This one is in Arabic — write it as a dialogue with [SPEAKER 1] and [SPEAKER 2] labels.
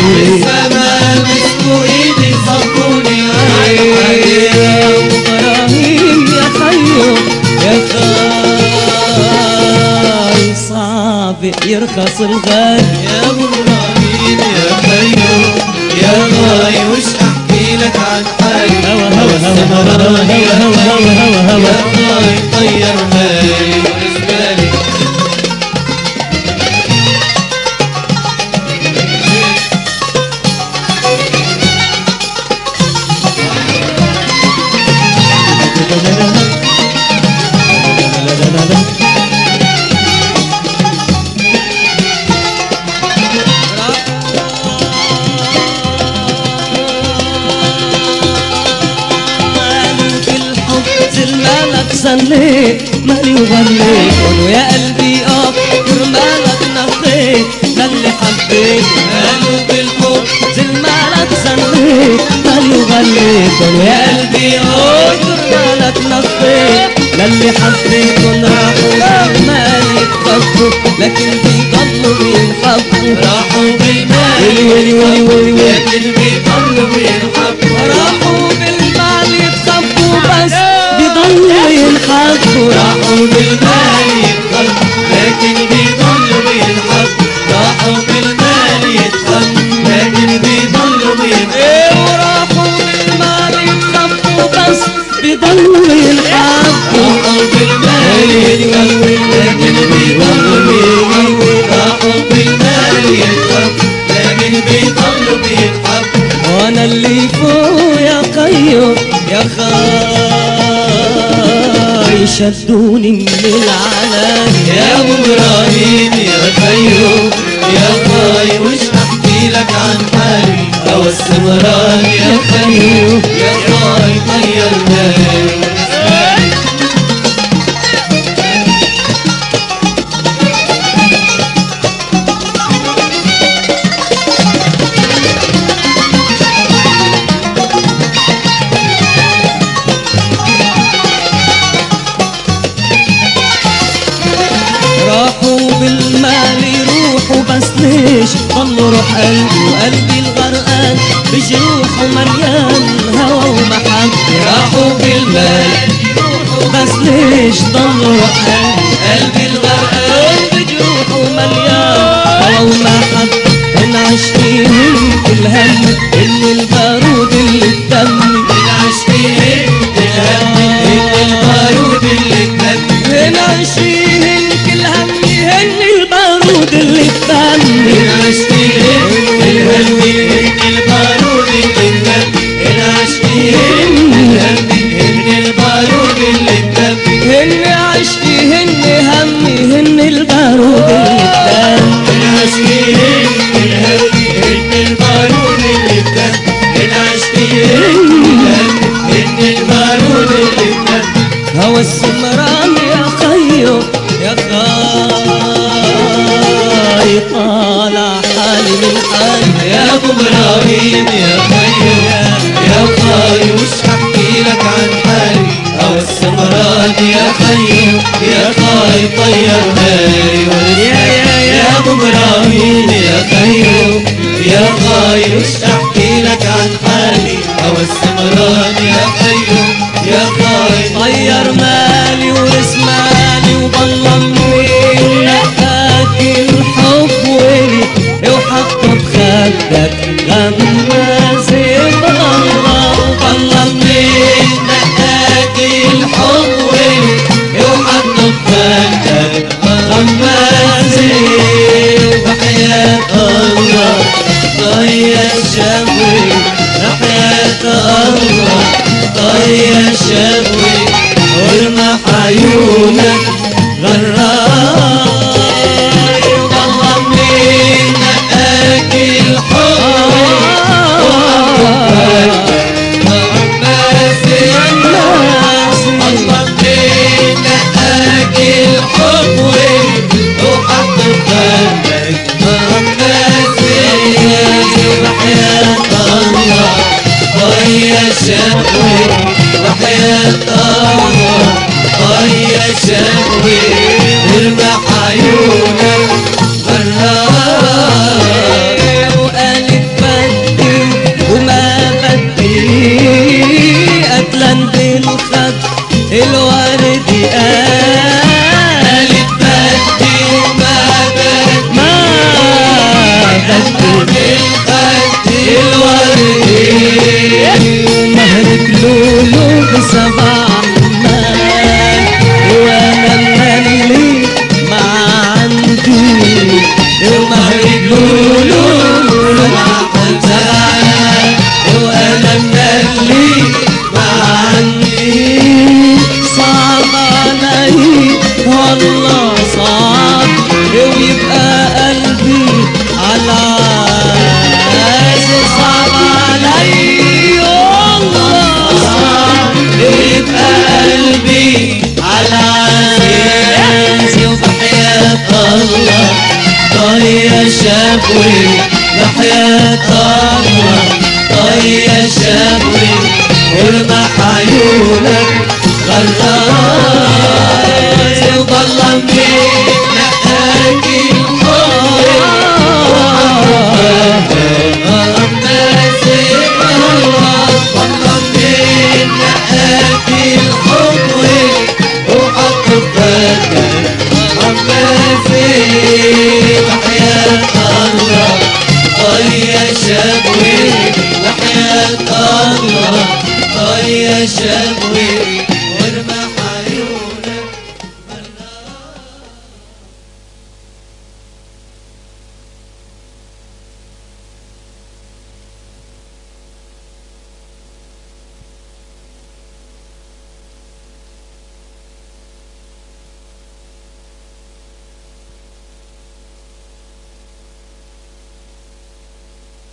[SPEAKER 1] لسه ما مسكوا ايدي صبوني
[SPEAKER 2] يا ابو ابراهيم يا خيو يا خاي صعب يرخص الغالي
[SPEAKER 1] يا ابو ابراهيم يا خيو يا غاي وش احكي لك عن حالي
[SPEAKER 2] هوا هوا هوا هوا هوا هوا هوا
[SPEAKER 1] يا غاي طير مالي واسبالي
[SPEAKER 2] صليت مالي وغليت قولوا يا قلبي كرمالك نخيت ده اللي حبيت
[SPEAKER 1] قالوا بالحب
[SPEAKER 2] زلمالك صليت مالي وغليت قولوا يا قلبي كرمالك نخيت ده اللي حبيت راحوا مالي يتخفوا لكن بيضلوا بينحبوا
[SPEAKER 1] راحوا بالمال
[SPEAKER 2] ويلي ويلي ويلي ويلي
[SPEAKER 1] لكن بيضلوا بينحبوا
[SPEAKER 2] راحوا بالمال يتخفوا بس بيضلوا ينحبوا
[SPEAKER 1] راحوا بالمال يتخبوا لكن بيضلوا بينحبوا راحوا بالمال يتخبوا لكن بيضلوا بينحبوا
[SPEAKER 2] وراحوا بالمال يتخفوا بس بيضلوا ينحبوا
[SPEAKER 1] راحوا بالمال يتخبوا لكن بيضلوا بينحبوا راحوا بالمال يتخبوا لكن بيضلوا بينحبوا
[SPEAKER 2] وانا اللي فوق يا خيو يا خاي شدوني من العلام
[SPEAKER 1] يا ابو ابراهيم يا خيو يا خاي وش احكي لك عن حالي او السمران يا خيو يا خاي طير مالي
[SPEAKER 2] راحوا بالمال يروحوا بس ليش ضلوا روح قلبي وقلبي الغرقان بجروح ومليان هوى ومحبة
[SPEAKER 1] راحوا بالمال
[SPEAKER 2] يروحوا بس ليش ضلوا روح
[SPEAKER 1] قلبي الغرقان
[SPEAKER 2] بجروح ومليان هوى ومحبة إن عشقيهم كل هم إن البارود اللي بدمي
[SPEAKER 1] من عشقيهن الهم ان البارود اللي تنمي
[SPEAKER 2] إن عشقيهم كل همي هن البارود اللي بدمي
[SPEAKER 1] من عشقيهن الهم ان البارود اللي تنمي من عشقيهن الهم ان البارود اللي تنمي
[SPEAKER 2] هن عشقي هن همي هن البارود اللي بدمي
[SPEAKER 1] من عشقيهن الهم ان البارود اللي تنمي من عشقيهن الهم ان البارود اللي تنمي
[SPEAKER 2] هوى السمران يا خيو يا خاي طالع حالي من حالي
[SPEAKER 1] يا ابو ابراهيم يا خيو يا خاي وش احكي لك عن حالي او السمران يا خيو يا خاي طير مالي يا ابو ابراهيم يا خيو يا خاي وش احكي لك عن حالي او السمران يا خيو يا خاي
[SPEAKER 2] طير مالي ورث مالي وضل مني نقاك الحب ولي وحط بخدك غمازي الله وضل
[SPEAKER 1] من نقاك الحب وحط بخدك غمازي وبحياة الله طير شبوي بحياة الله طير شبوي ورمح عيونك غراي والله من نقاك الحب وحط غمازي والله من نقاك الحب وحط بخدك غمازي وحياة الله طير شبوي وحياة طيا شبوي لحياة الله طيا شبوي ولمح عيونك غراي وضل من نقاك الحب